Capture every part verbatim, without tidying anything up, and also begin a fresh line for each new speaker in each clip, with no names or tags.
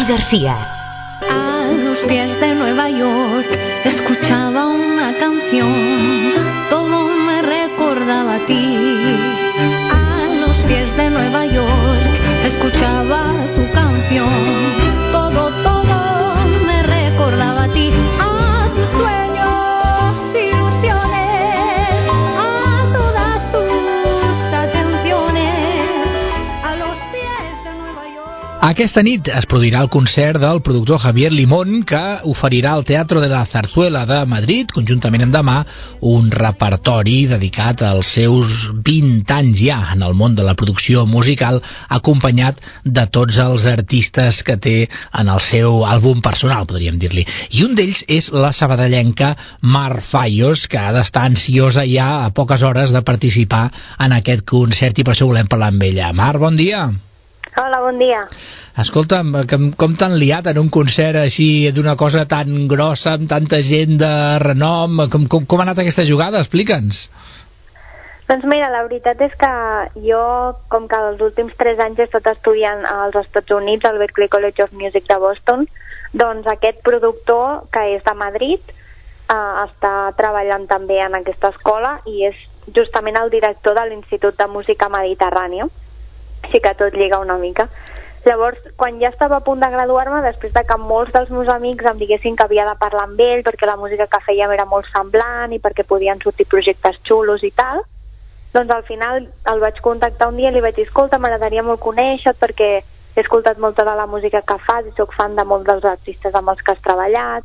García.
A los pies de Nueva York escuchaba una canción, todo me recordaba a ti. A los pies de Nueva York escuchaba tu canción, todo, todo me recordaba a ti. A tus sueños, ilusiones, a todas tus atenciones, a los pies de Nueva York.
Aquesta nit es produirà el concert del productor Javier Limón, que oferirà al Teatro de la Zarzuela de Madrid, conjuntament amb Demà, un repertori dedicat als seus vint anys ja en el món de la producció musical, acompanyat de tots els artistes que té en el seu àlbum personal, podríem dir-li. I un d'ells és la sabadellenca Mar Fallos, que ha d'estar ansiosa ja a poques hores de participar en aquest concert, i per això volem parlar amb ella. Mar, bon dia.
Hola, bon dia.
Escolta'm, com, com t'han liat en un concert així d'una cosa tan grossa, amb tanta gent de renom? Com, com, com ha anat aquesta jugada? Explica'ns.
Doncs mira, la veritat és que jo, com que els últims tres anys he estat estudiant als Estats Units, al Berklee College of Music de Boston, doncs aquest productor, que és de Madrid, eh, està treballant també en aquesta escola i és justament el director de l'Institut de Música Mediterrània. Així que tot lliga una mica. Llavors, quan ja estava a punt de graduar-me, després de que molts dels meus amics em diguessin que havia de parlar amb ell perquè la música que fèiem era molt semblant i perquè podien sortir projectes xulos i tal, doncs al final el vaig contactar un dia i li vaig dir: escolta, m'agradaria molt conèixer-te perquè he escoltat molta de la música que fas i soc fan de molts dels artistes amb els que has treballat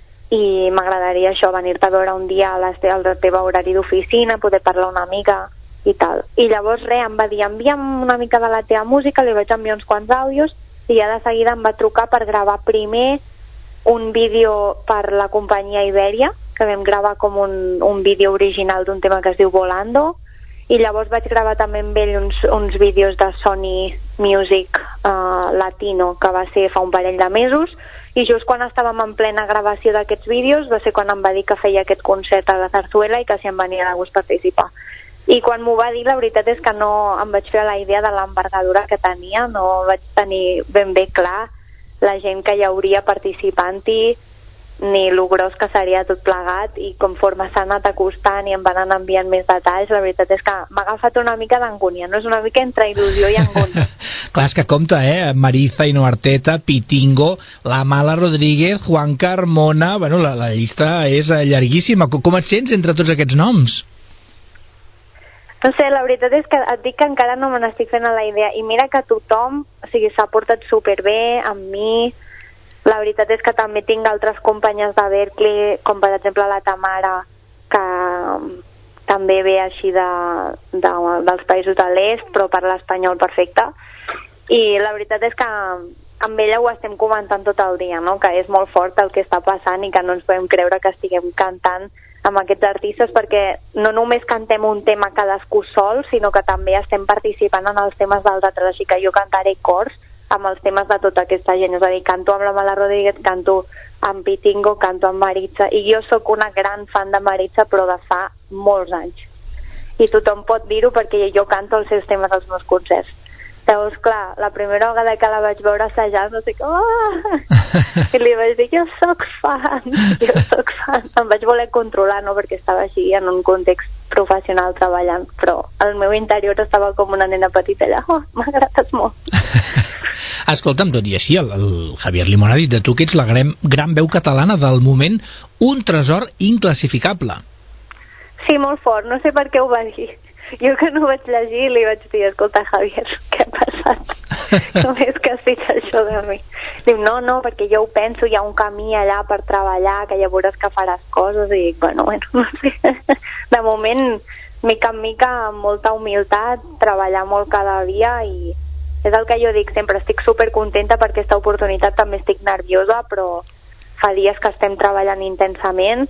i m'agradaria això, venir-te a veure un dia a la teva horari d'oficina, poder parlar una mica i tal. I llavors res, em va dir: envia'm una mica de la teva música, li vaig enviar uns quants àudios i ja de seguida em va trucar per gravar primer un vídeo per la companyia Iberia, que vam gravar com un, un vídeo original d'un tema que es diu Volando, i llavors vaig gravar també amb ell uns, uns vídeos de Sony Music uh, Latino, que va ser fa un parell de mesos, i just quan estàvem en plena gravació d'aquests vídeos va ser quan em va dir que feia aquest concert a la Zarzuela i que si em venia de gust participar. I quan m'ho va dir, la veritat és que no em vaig fer la idea de l'envergadura que tenia, no vaig tenir ben bé clar la gent que hi hauria participant-hi, ni lo gros que seria tot plegat, i conforme s'ha anat acostant i em van anar enviant més detalls, la veritat és que m'ha agafat una mica d'angúnia, no? És una mica entre il·lusió i angúnia.
Clar, és que compta, eh? Mariza Inoarteta, Pitingo, la Mala Rodríguez, Juan Carmona... Bueno, la, la llista és llarguíssima. Com et sents entre tots aquests noms?
No sé, la veritat és que et dic que encara no me n'estic fent a la idea, i mira que tothom, o sigui, s'ha portat superbé amb mi. La veritat és que també tinc altres companyes de Berklee, com per exemple la Tamara, que també ve així de, de, dels països de l'est, però parla espanyol perfecte. I la veritat és que amb ella ho estem comentant tot el dia, no? Que és molt fort el que està passant i que no ens podem creure que estiguem cantant amb aquests artistes, perquè no només cantem un tema cadascú sol, sinó que també estem participant en els temes dels altres, així que jo cantaré cors amb els temes de tota aquesta gent, és a dir, canto amb la Mala Rodríguez, canto amb Pitingo, canto amb Maritza, i jo sóc una gran fan de Maritza, però de fa molts anys. I tothom pot dir-ho perquè jo canto els seus temes als meus concerts. Llavors, clar, la primera vegada que la vaig veure assajar, no sé com... Oh! I li vaig dir: jo soc fan, jo soc fan. Em vaig voler controlar, no?, perquè estava així en un context professional treballant, però el meu interior estava com una nena petita allà. Oh, m'agrades molt.
Escolta'm, tot i així, el, el Javier Limón ha dit de tu que ets la gran, gran veu catalana del moment, un tresor inclassificable.
Sí, molt fort, no sé per què ho va dir. Jo que no vaig llegir li vaig dir: escolta, Javier, què ha passat? Com és que has dit això de mi? Diu: no, no, perquè jo ho penso, hi ha un camí allà per treballar, que ja veuràs que faràs coses. I dic: bueno, bueno, no sé. De moment, mica en mica, amb molta humilitat, treballar molt cada dia, i és el que jo dic sempre, estic supercontenta per aquesta oportunitat, també estic nerviosa, però fa dies que estem treballant intensament.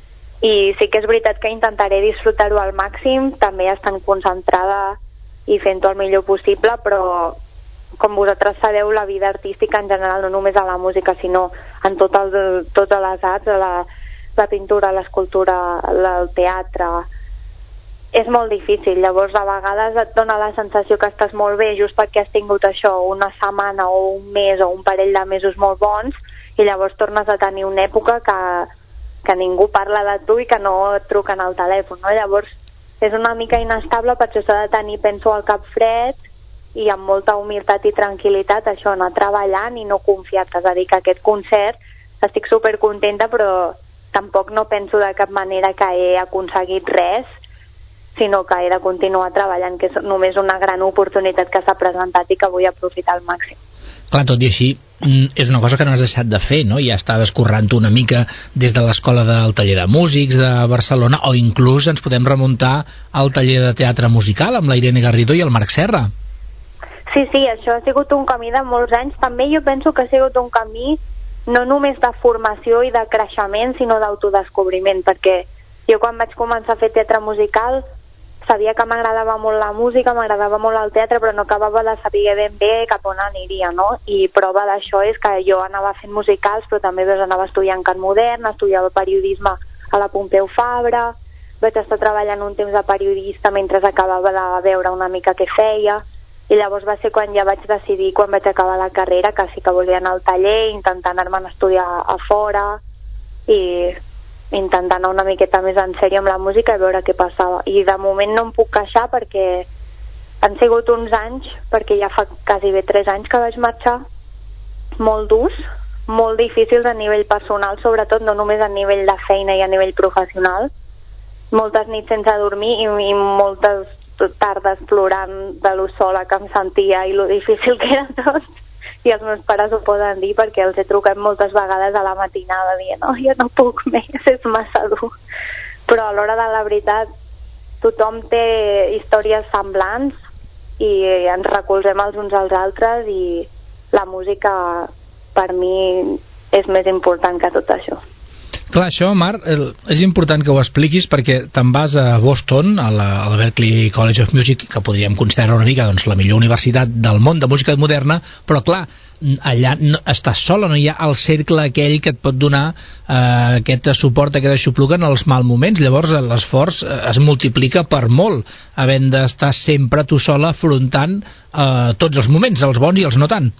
I sí que és veritat que intentaré disfrutar-ho al màxim, també estant concentrada i fent-ho el millor possible, però com vosaltres sabeu, la vida artística en general, no només a la música, sinó en tot el, totes les arts, la, la pintura, l'escultura, el teatre, és molt difícil. Llavors a vegades et dona la sensació que estàs molt bé just perquè has tingut això una setmana o un mes o un parell de mesos molt bons, i llavors tornes a tenir una època que, que ningú parla de tu i que no et truquen al telèfon, no? Llavors és una mica inestable, per això s'ha de tenir, penso, el cap fred i amb molta humilitat i tranquil·litat això, anar treballant i no confiar-te. És a dir, que aquest concert estic supercontenta, però tampoc no penso de cap manera que he aconseguit res, sinó que he de continuar treballant, que és només una gran oportunitat que s'ha presentat i que vull aprofitar al màxim.
Clar, tot i així, és una cosa que no has deixat de fer, no? Ja estaves currant una mica des de l'escola del taller de músics de Barcelona, o inclús ens podem remuntar al taller de teatre musical amb la Irene Garrido i el Marc Serra.
Sí, sí, això ha sigut un camí de molts anys. També jo penso que ha sigut un camí no només de formació i de creixement, sinó d'autodescobriment, perquè jo quan vaig començar a fer teatre musical sabia que m'agradava molt la música, m'agradava molt el teatre, però no acabava de saber ben bé cap on aniria, no? I prova d'això és que jo anava fent musicals, però també doncs, anava estudiant cant modern, estudiava periodisme a la Pompeu Fabra, vaig estar treballant un temps de periodista mentre acabava de veure una mica què feia, i llavors va ser quan ja vaig decidir, quan vaig acabar la carrera, que sí que volia anar al taller, intentar anar-me'n a estudiar a fora, i intentar anar una miqueta més en sèrio amb la música i veure què passava. I de moment no em puc queixar perquè han sigut uns anys, perquè ja fa quasi bé tres anys que vaig marxar, molt durs, molt difícils a nivell personal, sobretot, no només a nivell de feina i a nivell professional. Moltes nits sense dormir i, i moltes tardes plorant de lo sola que em sentia i lo difícil que era tot. I els meus pares ho poden dir perquè els he trucat moltes vegades a la matinada dient no, jo no puc més, és massa dur. Però a l'hora de la veritat tothom té històries semblants i ens recolzem els uns als altres i la música per mi és més important que tot això.
Clar, això, Marc, és important que ho expliquis perquè te'n vas a Boston, a la, al Berklee College of Music, que podríem considerar una mica doncs, la millor universitat del món de música moderna, però clar, allà no, estàs sola, no hi ha el cercle aquell que et pot donar eh, aquest suport, aquest aixopluc en els mal moments. Llavors l'esforç es multiplica per molt, havent d'estar sempre tu sola afrontant eh, tots els moments, els bons i els no tant.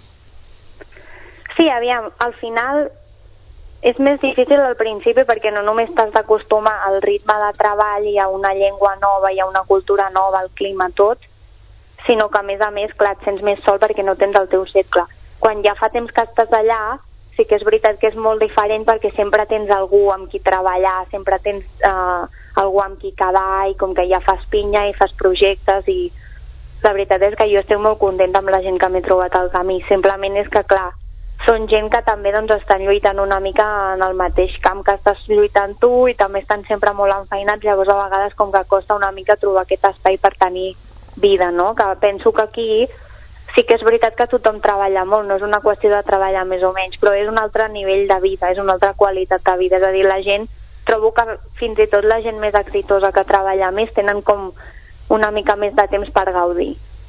Sí, aviam, al final és més difícil al principi perquè no només t'has d'acostumar al ritme de treball i a una llengua nova i a una cultura nova, al clima, tot, sinó que a més a més, clar, et sents més sol perquè no tens el teu cercle. Quan ja fa temps que estàs allà, sí que és veritat que és molt diferent perquè sempre tens algú amb qui treballar, sempre tens eh, algú amb qui quedar i com que ja fas pinya i fas projectes i la veritat és que jo estic molt contenta amb la gent que m'he trobat al camí. Simplement és que, clar, són gent que també doncs, estan lluitant una mica en el mateix camp que estàs lluitant tu i també estan sempre molt enfeinats, llavors a vegades com que costa una mica trobar aquest espai per tenir vida, no? Que penso que aquí sí que és veritat que tothom treballa molt, no és una qüestió de treballar més o menys, però és un altre nivell de vida, és una altra qualitat de vida, és a dir, la gent, trobo que fins i tot la gent més exitosa que treballa més tenen com una mica més de temps per gaudir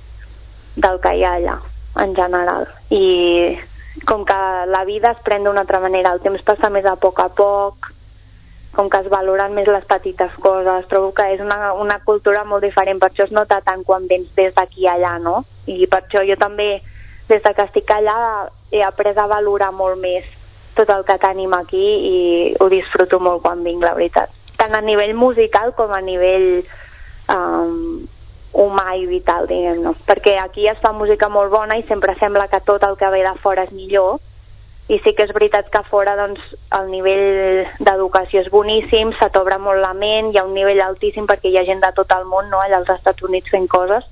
del que hi ha allà, en general, i com que la vida es pren d'una altra manera, el temps passa més a poc a poc, com que es valoren més les petites coses, trobo que és una, una cultura molt diferent, per això es nota tant quan vens des d'aquí allà, no? I per això jo també, des de que estic allà, he après a valorar molt més tot el que tenim aquí i ho disfruto molt quan vinc, la veritat. Tant a nivell musical com a nivell um, humà i vital, diguem-ne. Perquè aquí es fa música molt bona i sempre sembla que tot el que ve de fora és millor, i sí que és veritat que a fora doncs, el nivell d'educació és boníssim, se t'obre molt la ment, hi ha un nivell altíssim perquè hi ha gent de tot el món, no?, allà als Estats Units fent coses,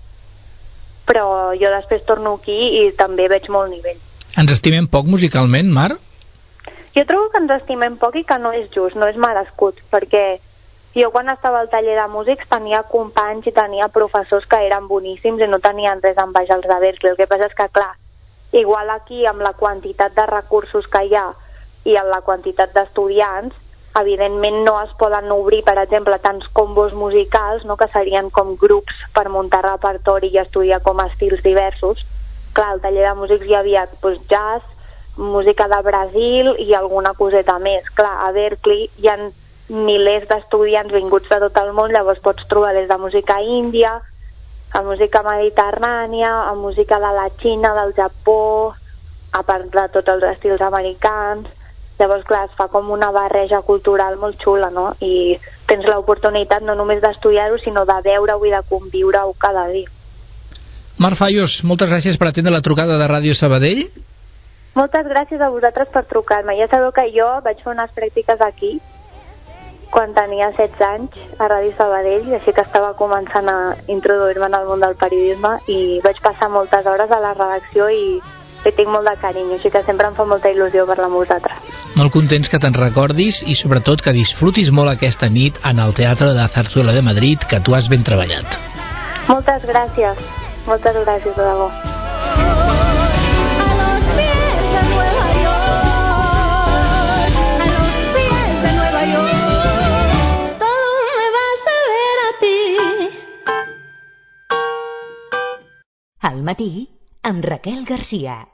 però jo després torno aquí i també veig molt nivell.
Ens estimem poc musicalment, Mar?
Jo trobo que ens estimem poc i que no és just, no és merescut, perquè jo quan estava al taller de músics tenia companys i tenia professors que eren boníssims i no tenien res envers els de Berklee. El que passa és que, clar, igual aquí amb la quantitat de recursos que hi ha i amb la quantitat d'estudiants, evidentment no es poden obrir, per exemple, tants combos musicals, no?, que serien com grups per muntar repertori i estudiar com a estils diversos. Clar, al taller de músics hi havia doncs, jazz, música de Brasil i alguna coseta més. Clar, a Berklee hi ha milers d'estudiants vinguts de tot el món, llavors pots trobar des de música índia, a música mediterrània, a música de la Xina, del Japó, a part de tots els estils americans. Llavors, clar, es fa com una barreja cultural molt xula, no? I tens l'oportunitat no només d'estudiar-ho, sinó de veure-ho i de conviure-ho cada dia.
Mar Fallos, moltes gràcies per atendre la trucada de Ràdio Sabadell.
Moltes gràcies a vosaltres per trucar-me. Ja sabeu que jo vaig fer unes pràctiques aquí quan tenia setze anys a Ràdio Sabadell, així que estava començant a introduir-me en el món del periodisme i vaig passar moltes hores a la redacció i li tinc molt de carinyo, així que sempre em fa molta il·lusió parlar amb vosaltres.
Molt contents que te'n recordis i sobretot que disfrutis molt aquesta nit en el Teatre de la Zarzuela de Madrid, que tu has ben treballat.
Moltes gràcies, moltes gràcies, de debò.
Al matí, amb Raquel Garcia.